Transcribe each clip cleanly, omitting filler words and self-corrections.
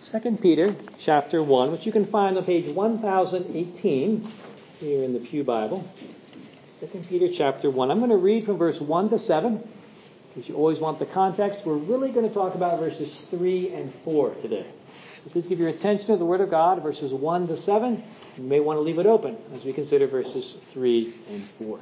2 Peter chapter 1, which you can find on page 1018 here in the Pew Bible. 2 Peter chapter 1. I'm going to read from verse 1 to 7, because you always want the context. We're really going to talk about verses 3 and 4 today. So please give your attention to the Word of God, verses 1 to 7. You may want to leave it open as we consider verses 3 and 4.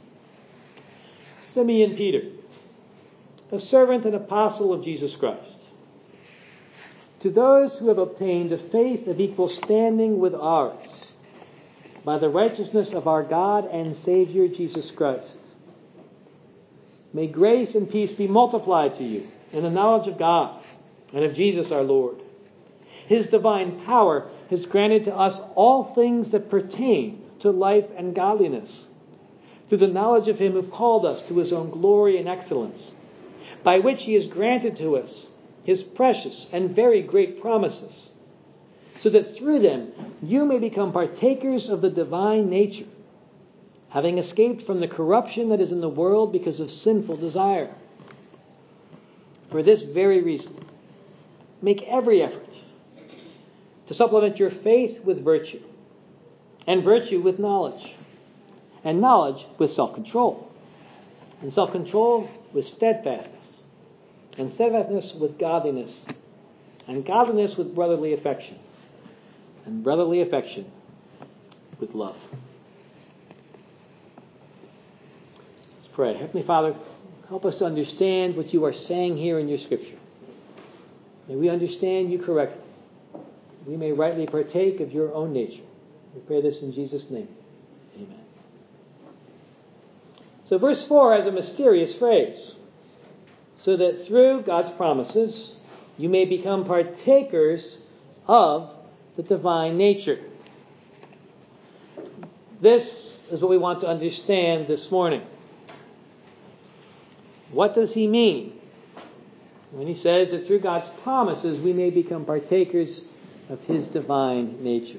Simeon Peter, a servant and apostle of Jesus Christ, to those who have obtained a faith of equal standing with ours, by the righteousness of our God and Savior Jesus Christ, may grace and peace be multiplied to you in the knowledge of God and of Jesus our Lord. His divine power has granted to us all things that pertain to life and godliness, through the knowledge of Him who called us to His own glory and excellence, by which He has granted to us His precious and very great promises, so that through them you may become partakers of the divine nature, having escaped from the corruption that is in the world because of sinful desire. For this very reason, make every effort to supplement your faith with virtue, and virtue with knowledge, and knowledge with self-control, and self-control with steadfastness, and steadfastness with godliness, and godliness with brotherly affection, and brotherly affection with love. Let's pray. Heavenly Father, help us to understand what you are saying here in your Scripture. May we understand you correctly. We may rightly partake of your own nature. We pray this in Jesus' name. Amen. So verse 4 has a mysterious phrase. So that through God's promises, you may become partakers of the divine nature. This is what we want to understand this morning. What does he mean when he says that through God's promises, we may become partakers of his divine nature?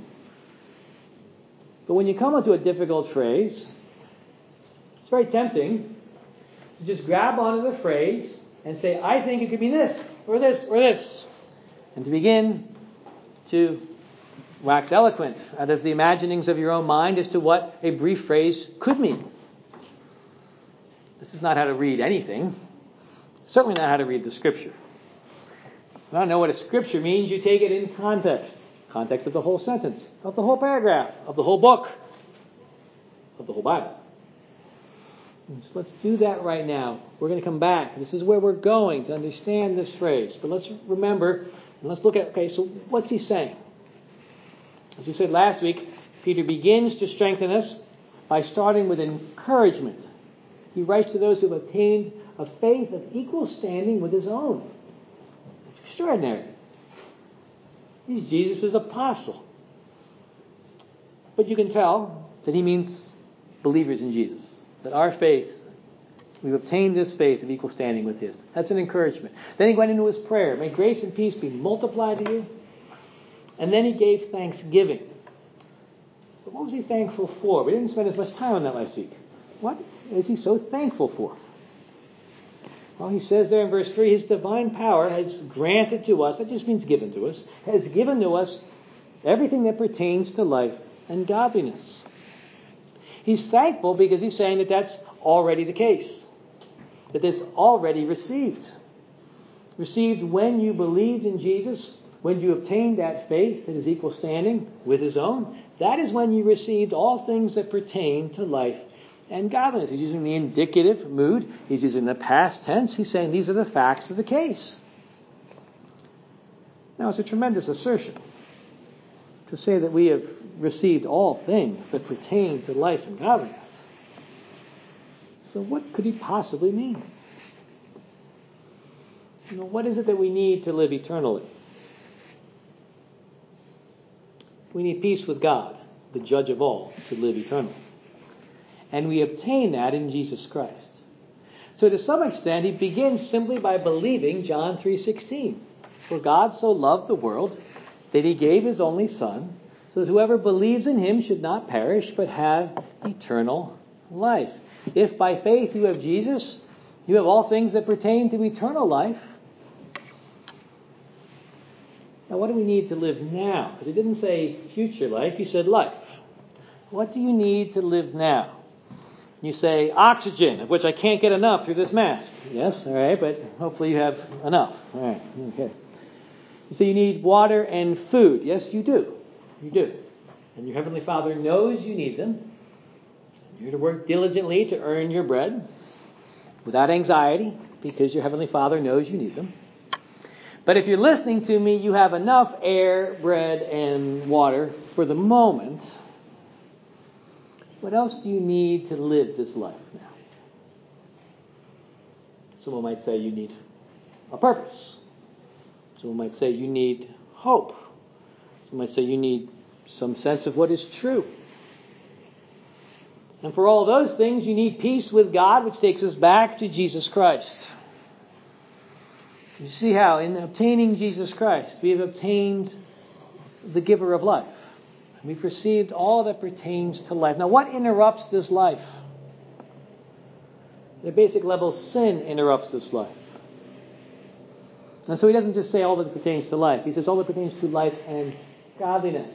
But when you come onto a difficult phrase, it's very tempting to just grab onto the phrase and say, I think it could be this, or this, or this. And to begin to wax eloquent out of the imaginings of your own mind as to what a brief phrase could mean. This is not how to read anything. Certainly not how to read the Scripture. If you want to know what a Scripture means, you take it in context. Context of the whole sentence, of the whole paragraph, of the whole book, of the whole Bible. So let's do that right now. We're going to come back. This is where we're going to understand this phrase. But let's remember, and let's look at, so what's he saying? As we said last week, Peter begins to strengthen us by starting with encouragement. He writes to those who have attained a faith of equal standing with his own. It's extraordinary. He's Jesus' apostle. But you can tell that he means believers in Jesus. That our faith, we've obtained this faith of equal standing with his. That's an encouragement. Then he went into his prayer. May grace and peace be multiplied to you. And then he gave thanksgiving. But what was he thankful for? We didn't spend as much time on that last week. What is he so thankful for? Well, he says there in verse 3, his divine power has granted to us, that just means given to us, has given to us everything that pertains to life and godliness. He's thankful because he's saying that that's already the case. That it's already received. Received when you believed in Jesus, when you obtained that faith that is equal standing with his own. That is when you received all things that pertain to life and godliness. He's using the indicative mood. He's using the past tense. He's saying these are the facts of the case. Now, it's a tremendous assertion to say that we have received all things that pertain to life and godliness. So what could he possibly mean? What is it that we need to live eternally? We need peace with God, the judge of all, to live eternally. And we obtain that in Jesus Christ. So to some extent, he begins simply by believing John 3:16. For God so loved the world that he gave his only Son, so that whoever believes in him should not perish, but have eternal life. If by faith you have Jesus, you have all things that pertain to eternal life. Now, what do we need to live now? Because he didn't say future life, he said life. What do you need to live now? You say oxygen, of which I can't get enough through this mask. Yes, all right, but hopefully you have enough. All right, okay. You say you need water and food. Yes, you do. You do. And your Heavenly Father knows you need them. You're to work diligently to earn your bread without anxiety because your Heavenly Father knows you need them. But if you're listening to me, you have enough air, bread, and water for the moment. What else do you need to live this life now? Someone might say you need a purpose. Someone might say you need hope. Someone might say you need some sense of what is true. And for all those things, you need peace with God, which takes us back to Jesus Christ. You see how in obtaining Jesus Christ, we have obtained the giver of life. We've received all that pertains to life. Now, what interrupts this life? At a basic level, sin interrupts this life. And so he doesn't just say all that pertains to life. He says all that pertains to life and godliness.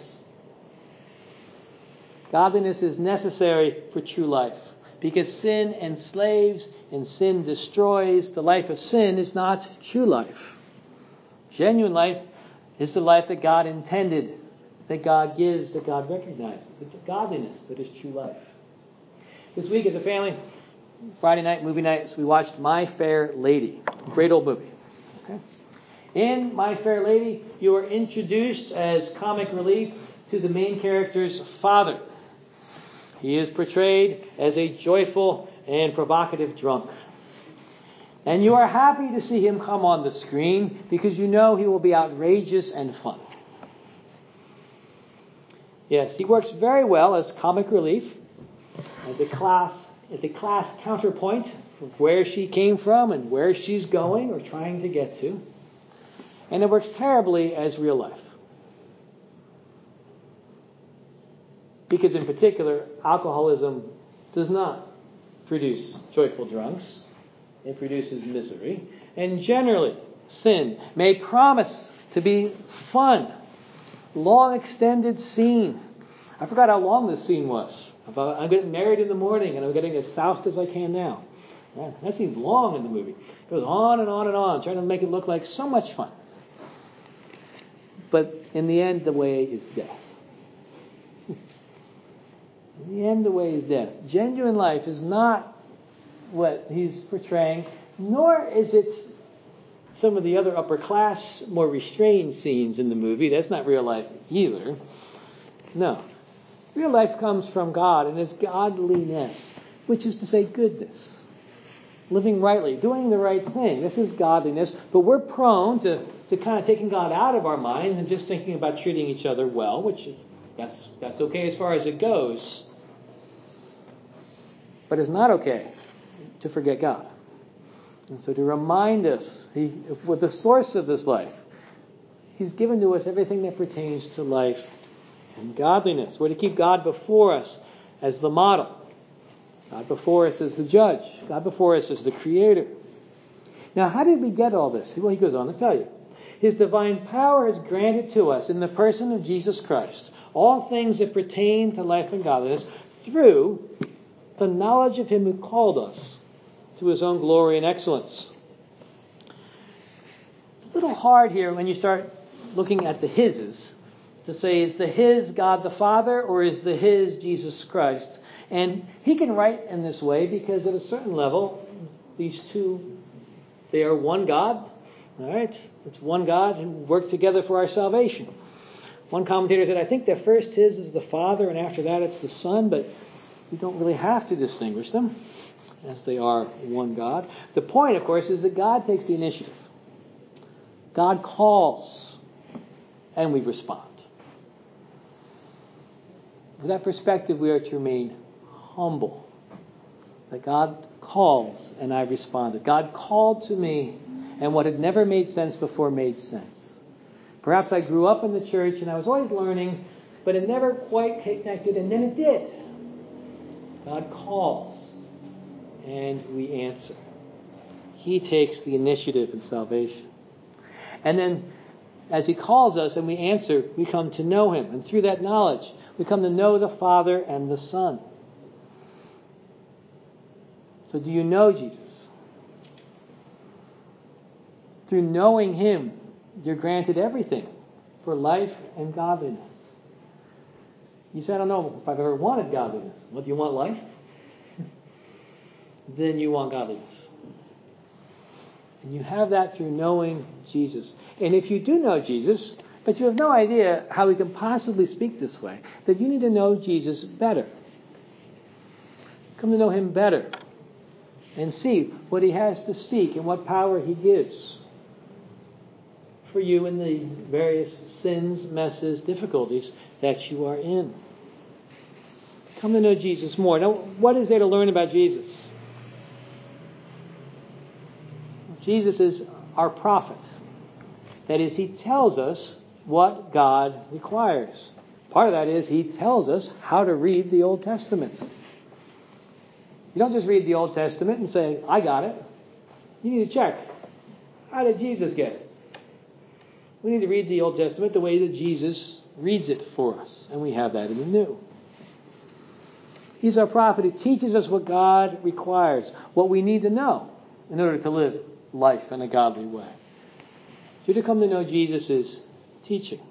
Godliness is necessary for true life. Because sin enslaves and sin destroys. The life of sin is not true life. Genuine life is the life that God intended, that God gives, that God recognizes. It's godliness that is true life. This week as a family, Friday night, movie nights, we watched My Fair Lady. Great old movie. Okay? In My Fair Lady, you are introduced as comic relief to the main character's father. He is portrayed as a joyful and provocative drunk. And you are happy to see him come on the screen because you know he will be outrageous and fun. Yes, he works very well as comic relief, as a class counterpoint of where she came from and where she's going or trying to get to. And it works terribly as real life. Because in particular, alcoholism does not produce joyful drunks. It produces misery. And generally, sin may promise to be fun. Long extended scene. I forgot how long this scene was. I'm getting married in the morning and I'm getting as soused as I can now. Man, that seems long in the movie. It goes on and on and on, trying to make it look like so much fun. But in the end, the way is death. In the end, the way is death. Genuine life is not what he's portraying, nor is it some of the other upper class, more restrained scenes in the movie. That's not real life either. No. Real life comes from God and is godliness, which is to say goodness. Living rightly, doing the right thing. This is godliness, but we're prone to kind of taking God out of our mind and just thinking about treating each other well, which that's okay as far as it goes. But it's not okay to forget God. And so to remind us, with the source of this life, He's given to us everything that pertains to life and godliness. We're to keep God before us as the model. God before us as the judge. God before us as the creator. Now, how did we get all this? Well, he goes on to tell you. His divine power is granted to us in the person of Jesus Christ. All things that pertain to life and godliness through the knowledge of Him who called us to His own glory and excellence. It's a little hard here when you start looking at the His's to say, is the His God the Father or is the His Jesus Christ? And he can write in this way because at a certain level, these two, they are one God. All right? It's one God who worked together for our salvation. One commentator said, I think the first His is the Father and after that it's the Son, but we don't really have to distinguish them as they are one God. The point, of course, is that God takes the initiative. God calls and we respond. With that perspective, we are to remain humble. That God calls and I responded. God called to me and what had never made sense before made sense. Perhaps I grew up in the church and I was always learning, but it never quite connected, and then it did. God calls and we answer. He takes the initiative in salvation. And then as He calls us and we answer, we come to know Him. And through that knowledge, we come to know the Father and the Son. So do you know Jesus? Through knowing Him, you're granted everything for life and godliness. You say, I don't know if I've ever wanted godliness. Well, do you want life? Then you want godliness. And you have that through knowing Jesus. And if you do know Jesus, but you have no idea how He can possibly speak this way, then you need to know Jesus better. Come to know Him better. And see what He has to speak and what power He gives for you in the various sins, messes, difficulties that you are in. Come to know Jesus more. Now, what is there to learn about Jesus? Jesus is our prophet. That is, He tells us what God requires. Part of that is He tells us how to read the Old Testament. You don't just read the Old Testament and say, I got it. You need to check. How did Jesus get it? We need to read the Old Testament the way that Jesus reads it for us. And we have that in the New. He's our prophet. He teaches us what God requires, what we need to know in order to live life in a godly way. So to come to know Jesus' teaching.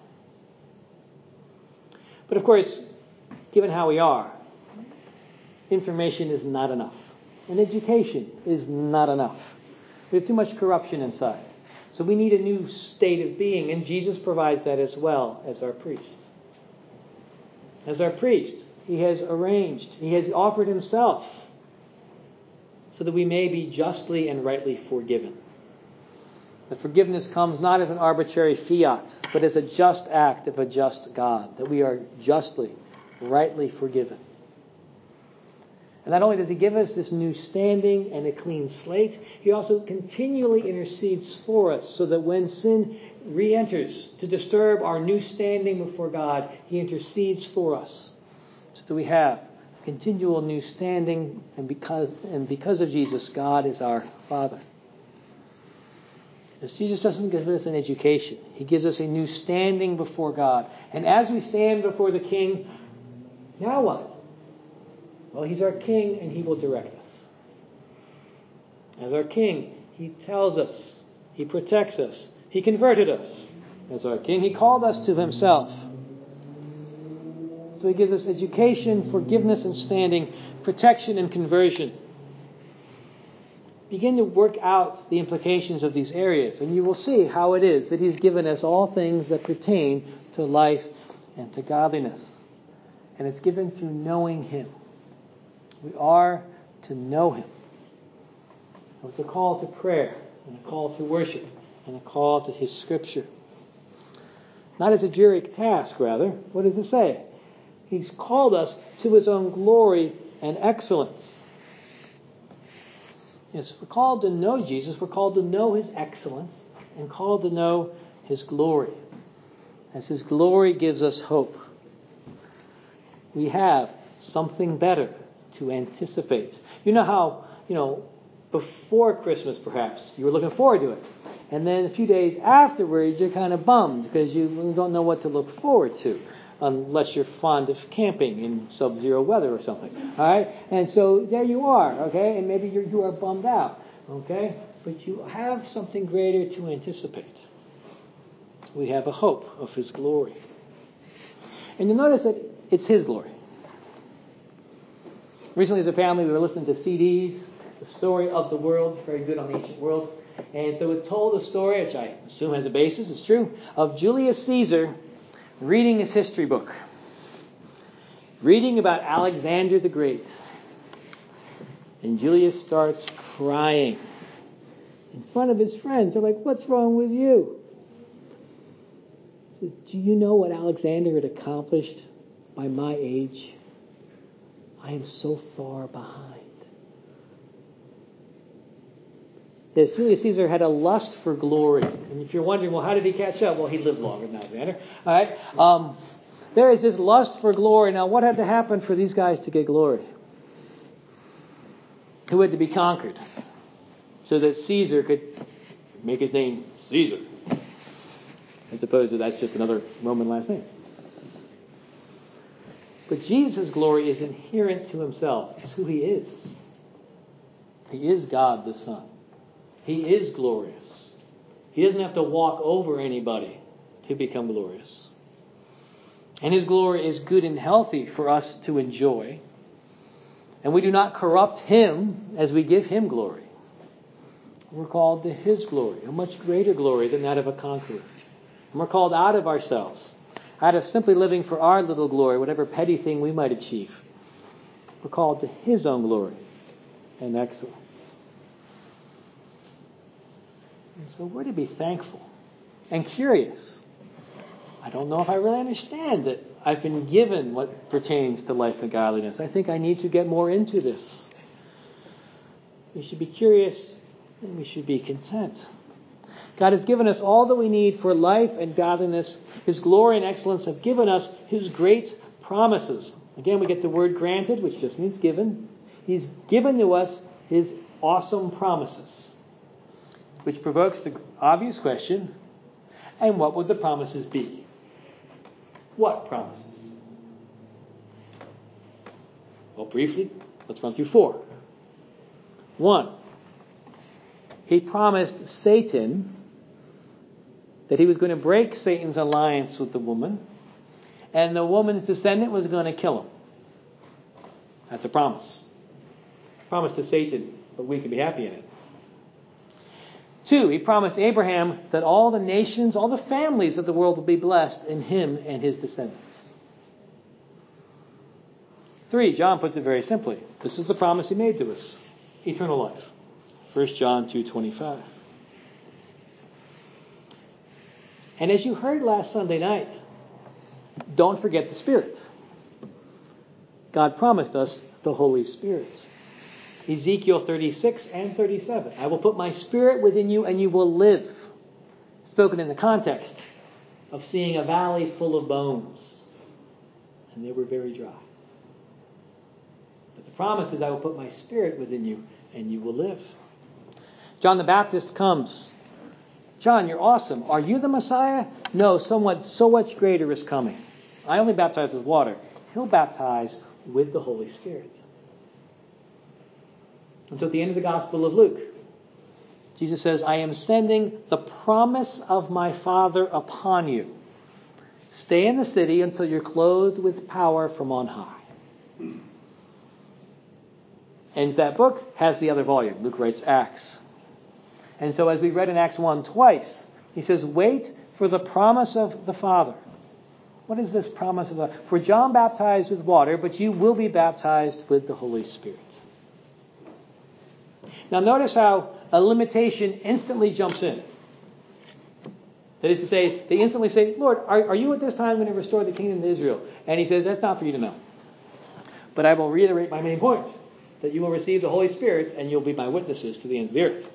But of course, given how we are, information is not enough. And education is not enough. We have too much corruption inside. So we need a new state of being, and Jesus provides that as well as our priest. As our priest, He has arranged, He has offered Himself so that we may be justly and rightly forgiven. That forgiveness comes not as an arbitrary fiat, but as a just act of a just God, that we are justly, rightly forgiven. And not only does He give us this new standing and a clean slate, He also continually intercedes for us so that when sin re-enters to disturb our new standing before God, He intercedes for us so that we have continual new standing, and because of Jesus, God is our Father. As Jesus doesn't give us an education, He gives us a new standing before God. And as we stand before the King, now what? Well, He's our King and He will direct us. As our King, He tells us, He protects us, He converted us. As our King, He called us to Himself. So He gives us education, forgiveness and standing, protection and conversion. Begin to work out the implications of these areas, and you will see how it is that He's given us all things that pertain to life and to godliness. And it's given through knowing Him. We are to know Him. It's a call to prayer, and a call to worship, and a call to His Scripture. Not as a dreary task, rather. What does it say? He's called us to His own glory and excellence. Yes, we're called to know Jesus. We're called to know His excellence and called to know His glory. As His glory gives us hope. We have something better to anticipate. You know how, before Christmas perhaps, you were looking forward to it. And then a few days afterwards, you're kind of bummed because you don't know what to look forward to. Unless you're fond of camping in sub-zero weather or something. All right? And so there you are, okay? And maybe you are bummed out, okay? But you have something greater to anticipate. We have a hope of His glory. And you'll notice that it's His glory. Recently as a family, we were listening to CDs, The Story of the World, very good on the ancient world. And so it told a story, which I assume has a basis, it's true, of Julius Caesar reading his history book. Reading about Alexander the Great. And Julius starts crying in front of his friends. They're like, what's wrong with you? He says, do you know what Alexander had accomplished by my age? I am so far behind. Yes, Julius Caesar had a lust for glory. And if you're wondering, well, how did he catch up? Well, he lived longer than Alexander. All right. There is this lust for glory. Now, what had to happen for these guys to get glory? Who had to be conquered so that Caesar could make his name Caesar? as opposed to that's just another Roman last name. But Jesus' glory is inherent to himself. It's who he is. He is God the Son. He is glorious. He doesn't have to walk over anybody to become glorious. And his glory is good and healthy for us to enjoy. And we do not corrupt him as we give him glory. We're called to his glory, a much greater glory than that of a conqueror. And we're called out of ourselves, out of simply living for our little glory, whatever petty thing we might achieve. We're called to his own glory and excellence. And so we're to be thankful and curious. I don't know if I really understand that I've been given what pertains to life and godliness. I think I need to get more into this. We should be curious and we should be content. God has given us all that we need for life and godliness. His glory and excellence have given us his great promises. Again, we get the word granted, which just means given. He's given to us his awesome promises, which provokes the obvious question, and what would the promises be? What promises? Well, briefly, let's run through 4. 1, he promised Satan that he was going to break Satan's alliance with the woman, and the woman's descendant was going to kill him. That's a promise. Promise to Satan, but we can be happy in it. 2, he promised Abraham that all the nations, all the families of the world will be blessed in him and his descendants. 3, John puts it very simply. This is the promise he made to us. Eternal life. 1 John 2:25. And as you heard last Sunday night, don't forget the Spirit. God promised us the Holy Spirit. Ezekiel 36 and 37. I will put my Spirit within you and you will live. Spoken in the context of seeing a valley full of bones. And they were very dry. But the promise is I will put my Spirit within you and you will live. John the Baptist comes. John, you're awesome. Are you the Messiah? No, so much greater is coming. I only baptize with water. He'll baptize with the Holy Spirit. And so at the end of the Gospel of Luke, Jesus says, I am sending the promise of my Father upon you. Stay in the city until you're clothed with power from on high. And that book has the other volume. Luke writes Acts. And so as we read in Acts 1 twice, he says, wait for the promise of the Father. What is this promise of the Father? For John baptized with water, but you will be baptized with the Holy Spirit. Now notice how a limitation instantly jumps in. That is to say, they instantly say, Lord, are you at this time going to restore the kingdom to Israel? And he says, that's not for you to know. But I will reiterate my main point, that you will receive the Holy Spirit and you'll be my witnesses to the ends of the earth.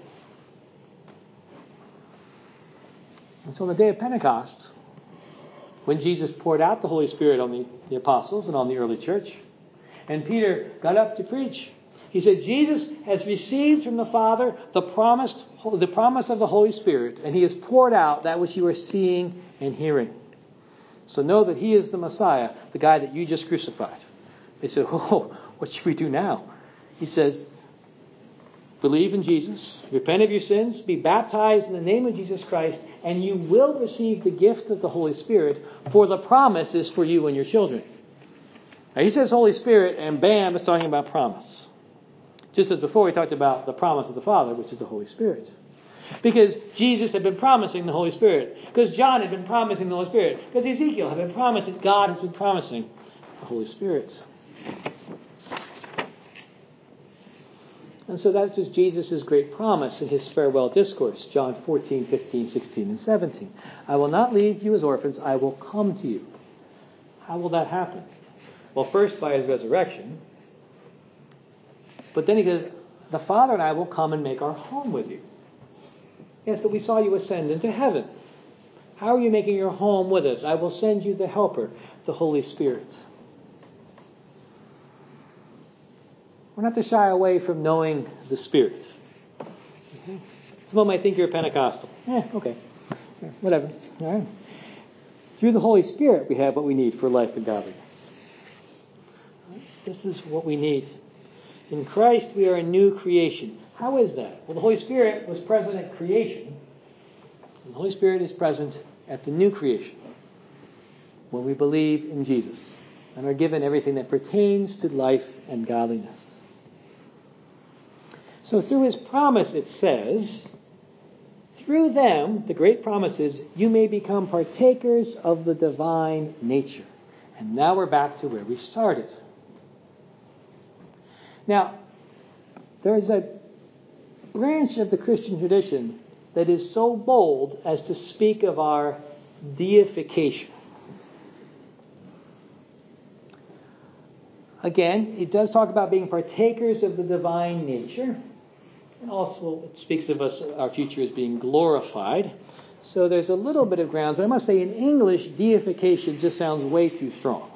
And so on the day of Pentecost, when Jesus poured out the Holy Spirit on the apostles and on the early church, and Peter got up to preach, he said, Jesus has received from the Father the promise of the Holy Spirit, and he has poured out that which you are seeing and hearing. So know that he is the Messiah, the guy that you just crucified. They said, oh, what should we do now? He says, believe in Jesus, repent of your sins, be baptized in the name of Jesus Christ, and you will receive the gift of the Holy Spirit, for the promise is for you and your children. Now he says Holy Spirit, and bam, it's talking about promise. Just as before we talked about the promise of the Father, which is the Holy Spirit. Because Jesus had been promising the Holy Spirit. Because John had been promising the Holy Spirit. Because Ezekiel had been promising, God has been promising the Holy Spirit. And so that's just Jesus' great promise in his farewell discourse. John 14, 15, 16, and 17. I will not leave you as orphans. I will come to you. How will that happen? Well, first by his resurrection. But then he says, the Father and I will come and make our home with you. Yes, but we saw you ascend into heaven. How are you making your home with us? I will send you the Helper, the Holy Spirit. We're not to shy away from knowing the Spirit. Someone might think you're a Pentecostal. Okay. Whatever. All right. Through the Holy Spirit, we have what we need for life and godliness. This is what we need. In Christ, we are a new creation. How is that? Well, the Holy Spirit was present at creation. And the Holy Spirit is present at the new creation when we believe in Jesus and are given everything that pertains to life and godliness. So through his promise, it says, through them, the great promise is, you may become partakers of the divine nature. And now we're back to where we started. Now, there is a branch of the Christian tradition that is so bold as to speak of our deification. Again, it does talk about being partakers of the divine nature. And also, it speaks of us, our future as being glorified. So there's a little bit of grounds. But I must say, in English, deification just sounds way too strong.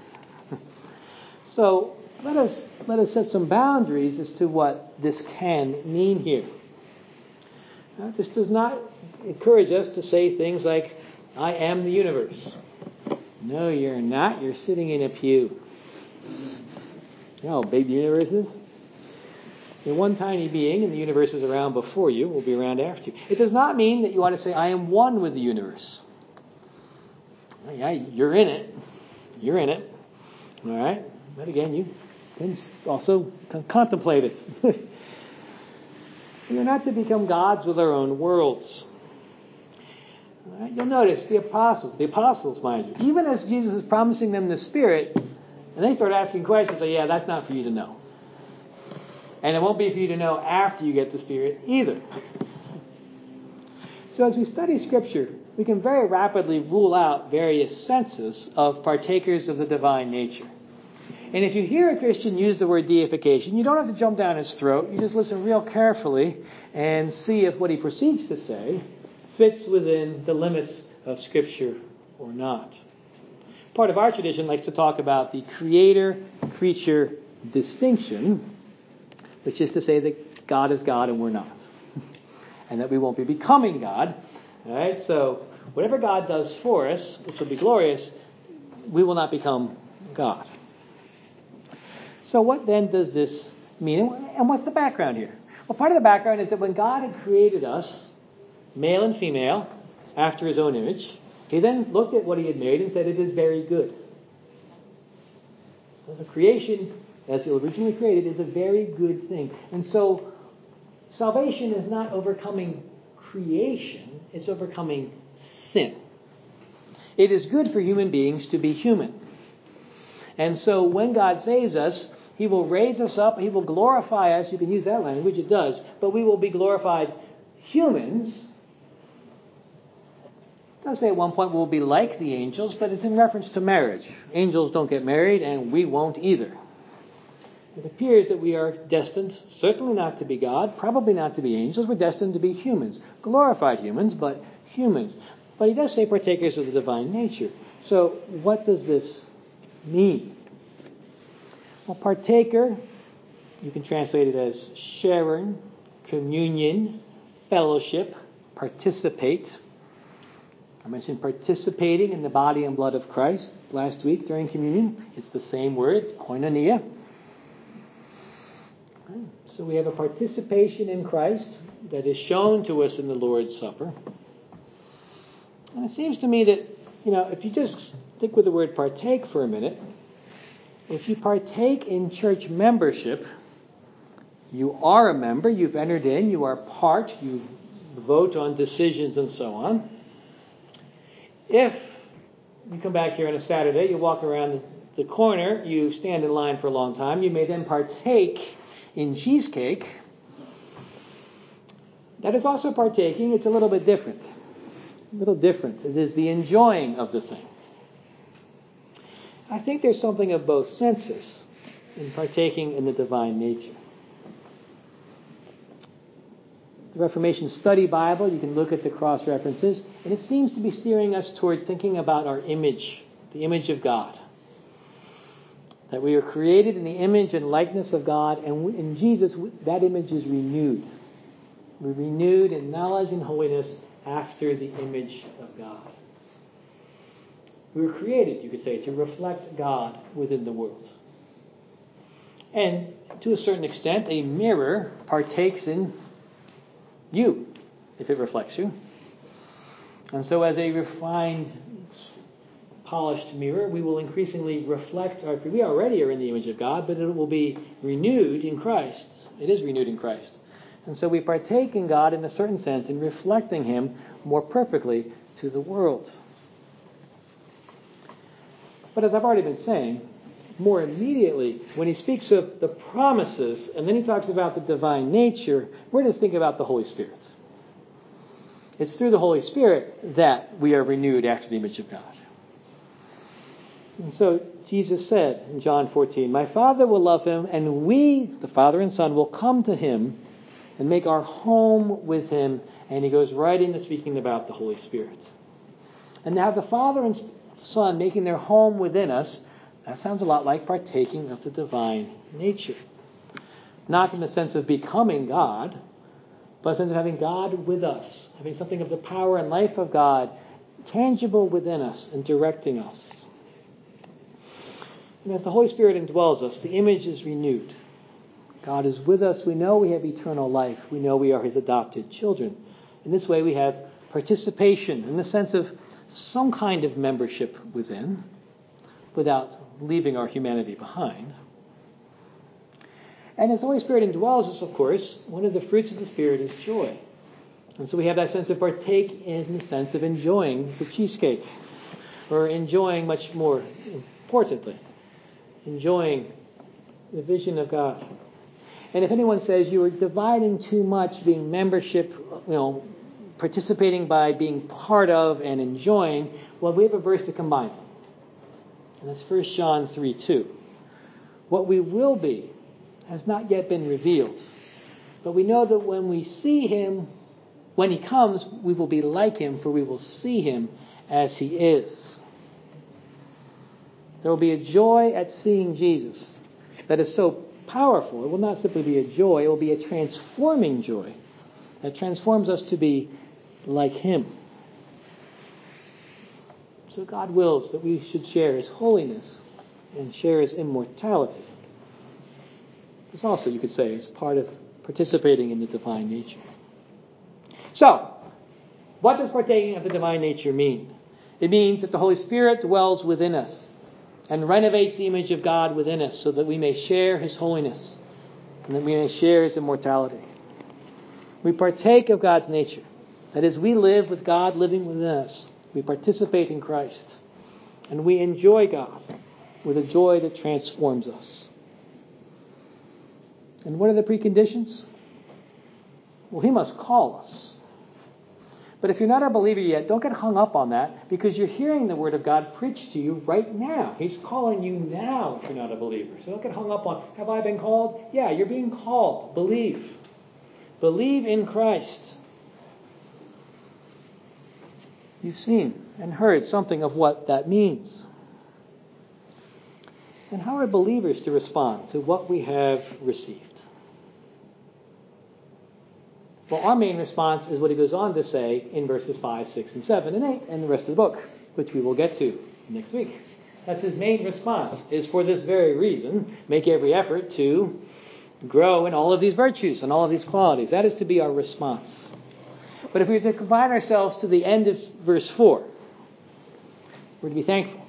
So let us set some boundaries as to what this can mean here. This does not encourage us to say things like, I am the universe. No, you're not. You're sitting in a pew. You know how big the universe is? You're one tiny being, and the universe was around before you, will be around after you. It does not mean that you ought to say, I am one with the universe. Yeah, you're in it. You're in it. All right? But again, you can also contemplate it. You're not to become gods with our own worlds. All right? You'll notice the apostles, mind you, even as Jesus is promising them the Spirit, and they start asking questions, yeah, that's not for you to know. And it won't be for you to know after you get the Spirit either. So as we study Scripture, we can very rapidly rule out various senses of partakers of the divine nature. And if you hear a Christian use the word deification, you don't have to jump down his throat. You just listen real carefully and see if what he proceeds to say fits within the limits of Scripture or not. Part of our tradition likes to talk about the creator-creature distinction, which is to say that God is God and we're not. And that we won't be becoming God. All right? So whatever God does for us, which will be glorious, we will not become God. So what then does this mean? And what's the background here? Well, part of the background is that when God had created us, male and female, after his own image, he then looked at what he had made and said, it is very good. So the creation, as it was originally created, is a very good thing. And so salvation is not overcoming creation, it's overcoming sin. It is good for human beings to be human. And so when God saves us, he will raise us up, he will glorify us. You can use that language, it does. But we will be glorified humans. It does say at one point we'll be like the angels, but it's in reference to marriage. Angels don't get married, and we won't either. It appears that we are destined, certainly not to be God, probably not to be angels. We're destined to be humans. Glorified humans, but humans. But he does say partakers of the divine nature. So what does this mean? Well, partaker, you can translate it as sharing, communion, fellowship, participate. I mentioned participating in the body and blood of Christ last week during communion. It's the same word, koinonia. So we have a participation in Christ that is shown to us in the Lord's Supper. And it seems to me that, if you just stick with the word partake for a minute, if you partake in church membership, you are a member, you've entered in, you are part, you vote on decisions and so on. If you come back here on a Saturday, you walk around the corner, you stand in line for a long time, you may then partake in cheesecake. That is also partaking. It's a little bit different. It is the enjoying of the thing. I think there's something of both senses in partaking in the divine nature. The Reformation Study Bible, you can look at the cross-references, and it seems to be steering us towards thinking about our image, the image of God. That we are created in the image and likeness of God, and in Jesus, that image is renewed. We're renewed in knowledge and holiness after the image of God. We were created, you could say, to reflect God within the world. And to a certain extent, a mirror partakes in you, if it reflects you. And so as a refined, polished mirror, we will increasingly reflect our... We already are in the image of God, but it will be renewed in Christ. It is renewed in Christ. And so we partake in God in a certain sense in reflecting Him more perfectly to the world. But as I've already been saying, more immediately, when he speaks of the promises, and then he talks about the divine nature, we're going to think about the Holy Spirit. It's through the Holy Spirit that we are renewed after the image of God. And so Jesus said in John 14, "My Father will love him, and we, the Father and Son, will come to him and make our home with him." And he goes right into speaking about the Holy Spirit. And now the Father and Son making their home within us, that sounds a lot like partaking of the divine nature. Not in the sense of becoming God, but in the sense of having God with us, having something of the power and life of God tangible within us and directing us. And as the Holy Spirit indwells us, the image is renewed. God is with us. We know we have eternal life. We know we are His adopted children. In this way, we have participation in the sense of some kind of membership within, without leaving our humanity behind. And as the Holy Spirit indwells us, of course, one of the fruits of the Spirit is joy. And so we have that sense of partake in the sense of enjoying the cheesecake, or enjoying, much more importantly, enjoying the vision of God. And if anyone says you are dividing too much, being membership, participating by being part of and enjoying, well, we have a verse to combine them. And that's 1 John 3:2. What we will be has not yet been revealed. But we know that when we see Him, when He comes, we will be like Him, for we will see Him as He is. There will be a joy at seeing Jesus that is so powerful. It will not simply be a joy, it will be a transforming joy that transforms us to be like Him. So God wills that we should share His holiness and share His immortality. This also, you could say, is part of participating in the divine nature. So, what does partaking of the divine nature mean? It means that the Holy Spirit dwells within us and renovates the image of God within us so that we may share His holiness and that we may share His immortality. We partake of God's nature. That is, we live with God living within us. We participate in Christ. And we enjoy God with a joy that transforms us. And what are the preconditions? Well, He must call us. But if you're not a believer yet, don't get hung up on that, because you're hearing the Word of God preached to you right now. He's calling you now if you're not a believer. So don't get hung up on, have I been called? Yeah, you're being called. Believe. Believe in Christ. You've seen and heard something of what that means. And how are believers to respond to what we have received? Well, our main response is what he goes on to say in verses 5, 6, and 7, and 8, and the rest of the book, which we will get to next week. That's his main response, is for this very reason, make every effort to grow in all of these virtues and all of these qualities. That is to be our response. But if we were to confine ourselves to the end of verse 4, we're to be thankful.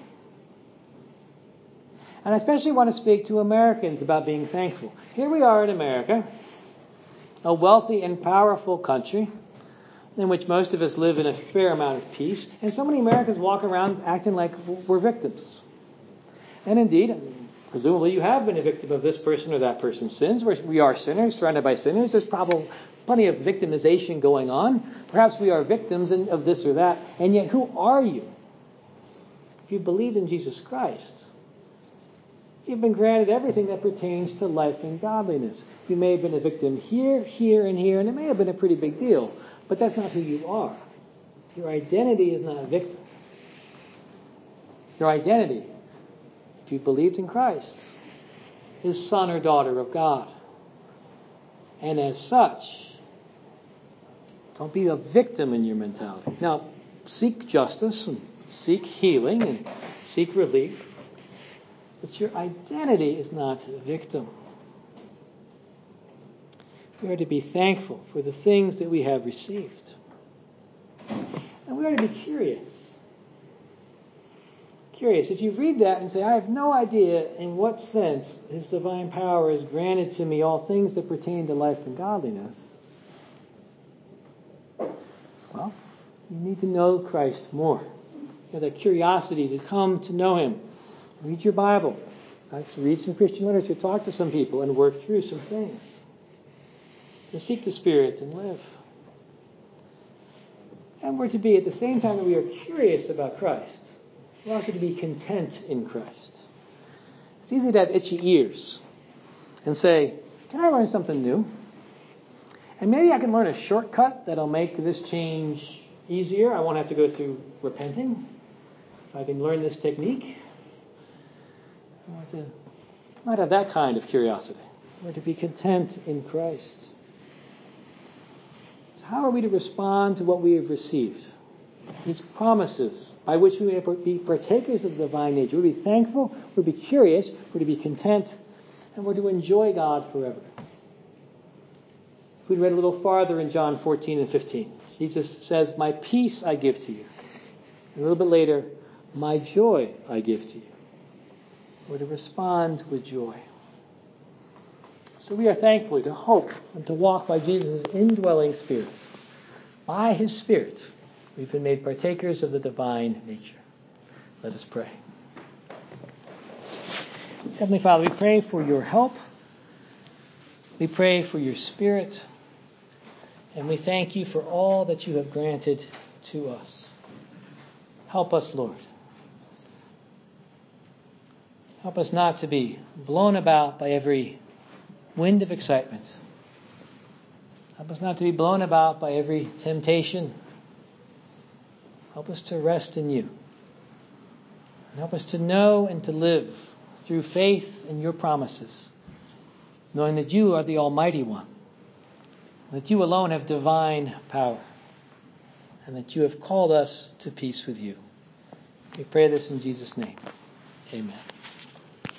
And I especially want to speak to Americans about being thankful. Here we are in America, a wealthy and powerful country in which most of us live in a fair amount of peace, and so many Americans walk around acting like we're victims. And indeed, presumably you have been a victim of this person or that person's sins. We are sinners, surrounded by sinners. There's probably plenty of victimization going on. Perhaps we are victims of this or that. And yet, who are you? If you believe in Jesus Christ, you've been granted everything that pertains to life and godliness. You may have been a victim here, here, and here, and it may have been a pretty big deal, but that's not who you are. Your identity is not a victim. Your identity, if you believed in Christ, is son or daughter of God. And as such, don't be a victim in your mentality. Now, seek justice and seek healing and seek relief. But your identity is not a victim. We are to be thankful for the things that we have received. And we are to be curious. Curious. If you read that and say, I have no idea in what sense His divine power has granted to me all things that pertain to life and godliness, well, you need to know Christ more. You have that curiosity to come to know Him. Read your Bible. To read some Christian literature. Talk to some people and work through some things. To seek the Spirit and live. And we're to be, at the same time that we are curious about Christ, we're also to be content in Christ. It's easy to have itchy ears and say, can I learn something new? And maybe I can learn a shortcut that'll make this change easier. I won't have to go through repenting. If I can learn this technique. I might have that kind of curiosity. We're to be content in Christ. So how are we to respond to what we have received? These promises by which we may be partakers of the divine nature. We're to be thankful, we're to be curious, we're to be content, and we're to enjoy God forever. If we read a little farther in John 14 and 15, Jesus says, my peace I give to you. And a little bit later, my joy I give to you. We're to respond with joy. So we are thankful to hope and to walk by Jesus' indwelling Spirit. By His Spirit, we've been made partakers of the divine nature. Let us pray. Heavenly Father, we pray for your help. We pray for your Spirit. And we thank you for all that you have granted to us. Help us, Lord. Help us not to be blown about by every wind of excitement. Help us not to be blown about by every temptation. Help us to rest in you. And help us to know and to live through faith in your promises, knowing that you are the Almighty One, that you alone have divine power, and that you have called us to peace with you. We pray this in Jesus' name. Amen.